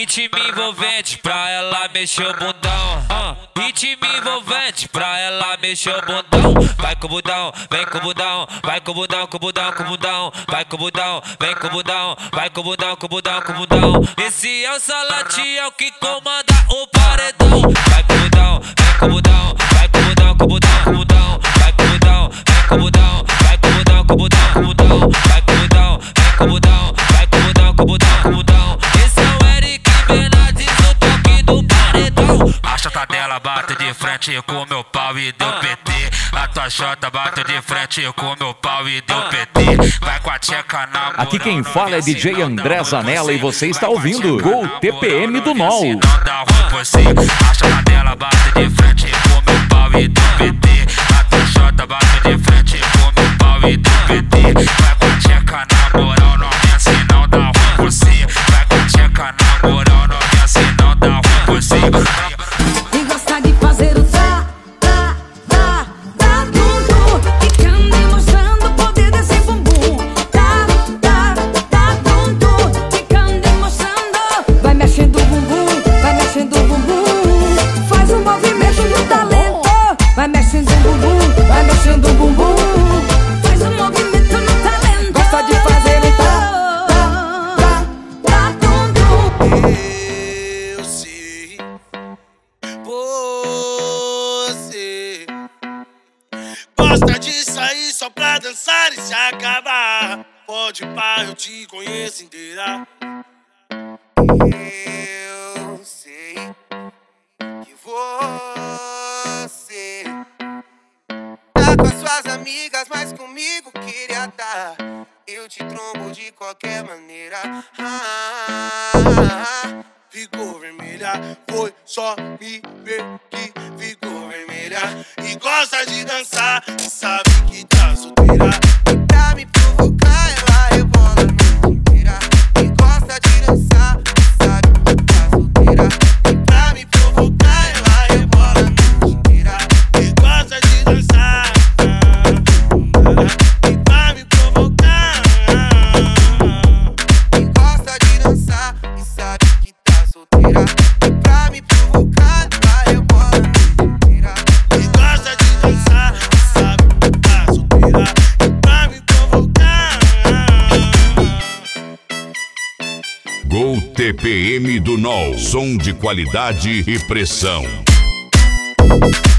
ritmo envolvente pra ela mexer o bundão. Ritmo envolvente pra ela mexer o bundão. Vai com o bundão, vem com o bundão, vai com o bundão, com o bundão, com o bundão. Vai com o bundão, vem com o bundão, vai com o bundão, com o bundão, com o bundão. Esse é o Salatiel que comanda o paredão. Vai com o bundão, vem com o bundão, vai com o bundão, com o bundão, com o bundão. Vai com o bundão, vem com o bundão, vai com o bundão, com o bundão, com o bundão. Vai com o bundão, vem com o bundão, vai com o bundão, com o bundão, com o bundão. Esse é o Eric Bernardes, o toque do paredão. A chota dela bate de frente com meu pau e deu PT. A tua chota bate de frente com meu pau e deu PT. Vai com a tcheca na moral. Aqui quem fala é DJ André Zanella e você está ouvindo Gol TPM do NOL. Não dá ruim por si. A chota dela bate de frente com meu pau e deu PT. A tua chota bate de frente com meu pau e deu PT. Vai com a tcheca na moral, não vem assim, não dá ruim por si. Vai com a tcheca na moral, não vem assim, não dá ruim por si. E gosta de fazer o tudo, ficando e mostrando o poder desse bumbum. Tudo, ficando e mostrando. Vai mexendo o bumbum, vai mexendo o bumbum. Faz um movimento do talento. Vai mexendo o bumbum, vai mexendo o bumbum. Faz um movimento no talento. Gosta de fazer o tudo. Eu sei, você gosta de sair só pra dançar e se acabar. Pode pá, eu te conheço inteira. Eu sei que você tá com as suas amigas, mas comigo queria dar. Eu te trombo de qualquer maneira. Ficou vermelha, foi só me ver que ficou vermelha. E gosta de dançar, e sabe que tá solteira. E pra me provocar, ela rebola a noite inteira. E gosta de dançar, e sabe que tá solteira. E pra me provocar, ela rebola a noite inteira. E gosta de dançar, e pra me provocar. E gosta de dançar, e sabe que tá solteira. E pra me provocar, ela rebola a noite inteira. E gosta de dançar, e sabe que tá solteira. E pra me provocar. Gol TPM do NOL. Som de qualidade e pressão.